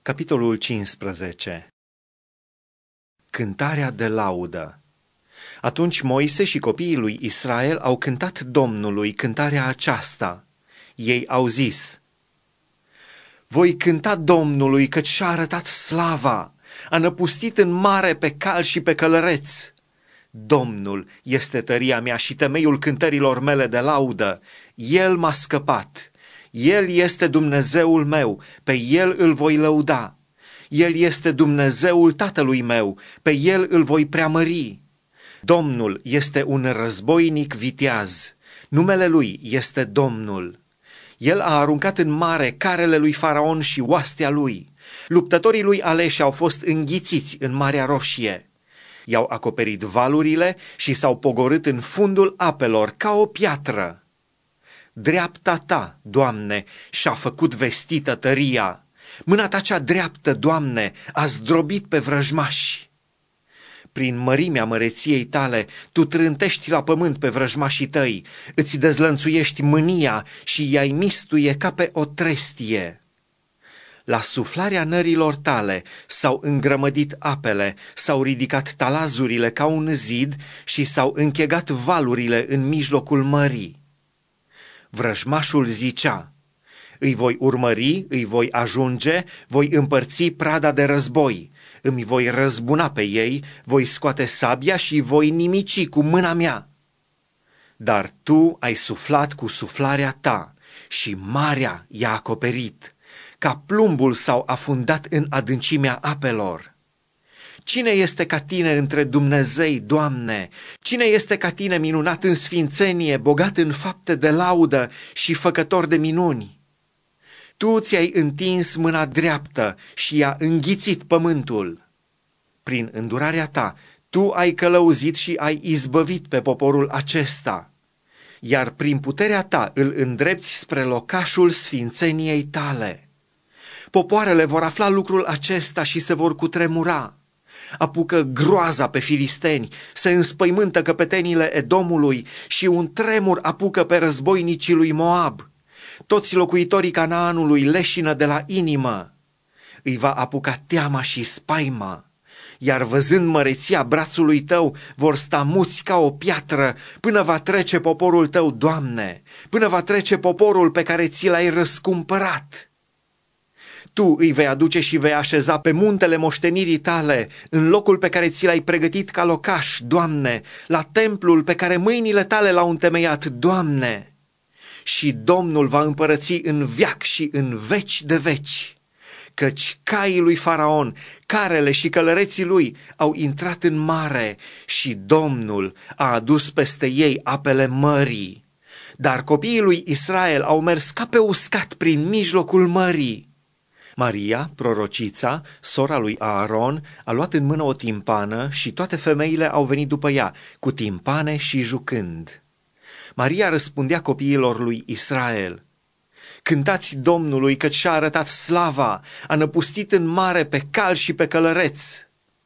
Capitolul 15. Cântarea de laudă. Atunci Moise și copiii lui Israel au cântat Domnului cântarea aceasta. Ei au zis: Voi cânta Domnului, căci și-a arătat slava, a năpustit în mare pe cal și pe călăreț. Domnul este tăria mea și temeiul cântărilor mele de laudă. El m-a scăpat. El este Dumnezeul meu, pe El îl voi lăuda. El este Dumnezeul tatălui meu, pe El îl voi preamări. Domnul este un războinic viteaz, numele Lui este Domnul. El a aruncat în mare carele lui Faraon și oastea lui. Luptătorii lui aleși au fost înghițiți în Marea Roșie. I-au acoperit valurile și s-au pogorât în fundul apelor ca o piatră. Dreapta ta, Doamne, și-a făcut vestită tăria. Mâna ta cea dreaptă, Doamne, a zdrobit pe vrăjmași. Prin mărimea măreției tale, tu trântești la pământ pe vrăjmașii tăi, îți dezlănțuiești mânia și i-ai mistuie ca pe o trestie. La suflarea nărilor tale s-au îngrămădit apele, s-au ridicat talazurile ca un zid și s-au închegat valurile în mijlocul mării. Vrăjmașul zicea: Îi voi urmări, îi voi ajunge, voi împărți prada de război, îmi voi răzbuna pe ei, voi scoate sabia și voi nimici cu mâna mea. Dar tu ai suflat cu suflarea ta și marea i-a acoperit, ca plumbul s-au afundat în adâncimea apelor. Cine este ca tine între Dumnezei, Doamne? Cine este ca tine minunat în sfințenie, bogat în fapte de laudă și făcător de minuni? Tu ți-ai întins mâna dreaptă și i-a înghițit pământul. Prin îndurarea ta, tu ai călăuzit și ai izbăvit pe poporul acesta, iar prin puterea ta îl îndrepți spre locașul sfințeniei tale. Popoarele vor afla lucrul acesta și se vor cutremura. Apucă groaza pe filisteni, se înspăimântă căpetenile Edomului și un tremur apucă pe războinicii lui Moab. Toți locuitorii Canaanului leșină de la inimă. Îi va apuca teama și spaima, iar văzând măreția brațului tău vor sta muți ca o piatră până va trece poporul tău, Doamne, până va trece poporul pe care ți l-ai răscumpărat. Tu îi vei aduce și vei așeza pe muntele moștenirii tale, în locul pe care ți l-ai pregătit ca locaș, Doamne, la templul pe care mâinile tale l-au întemeiat, Doamne. Și Domnul va împărăți în veac și în veci de veci, căci caii lui Faraon, carele și călăreții lui au intrat în mare și Domnul a adus peste ei apele mării. Dar copiii lui Israel au mers ca pe uscat prin mijlocul mării. Maria, prorocița, sora lui Aaron, a luat în mână o timpană și toate femeile au venit după ea, cu timpane și jucând. Maria răspundea copiilor lui Israel: Cântați Domnului, căci și-a arătat slava, a năpustit în mare pe cal și pe călăreț.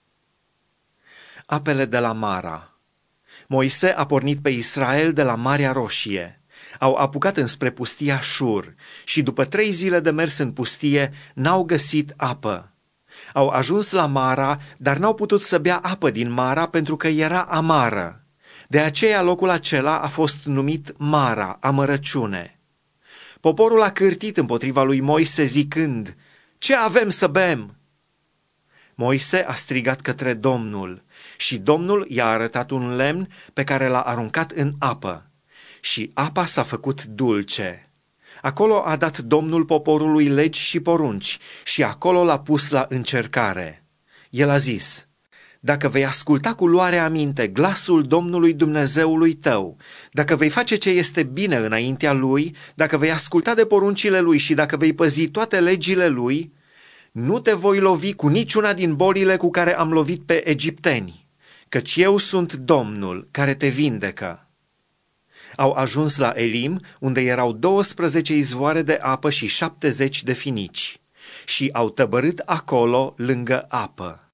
Apele de la Mara. Moise a pornit pe Israel de la Marea Roșie. Au apucat înspre pustia Șur și după 3 zile de mers în pustie n-au găsit apă. Au ajuns la Mara, dar n-au putut să bea apă din Mara pentru că era amară. De aceea locul acela a fost numit Mara, amărăciune. Poporul a cârtit împotriva lui Moise zicând: Ce avem să bem? Moise a strigat către Domnul și Domnul i-a arătat un lemn pe care l-a aruncat în apă. Și apa s-a făcut dulce. Acolo a dat Domnul poporului legi și porunci și acolo l-a pus la încercare. El a zis: Dacă vei asculta cu luare aminte glasul Domnului Dumnezeului tău, dacă vei face ce este bine înaintea Lui, dacă vei asculta de poruncile Lui și dacă vei păzi toate legile Lui, nu te voi lovi cu niciuna din bolile cu care am lovit pe egipteni, căci eu sunt Domnul care te vindecă. Au ajuns la Elim, unde erau 12 izvoare de apă și 70 de finici, și au tăbărât acolo lângă apă.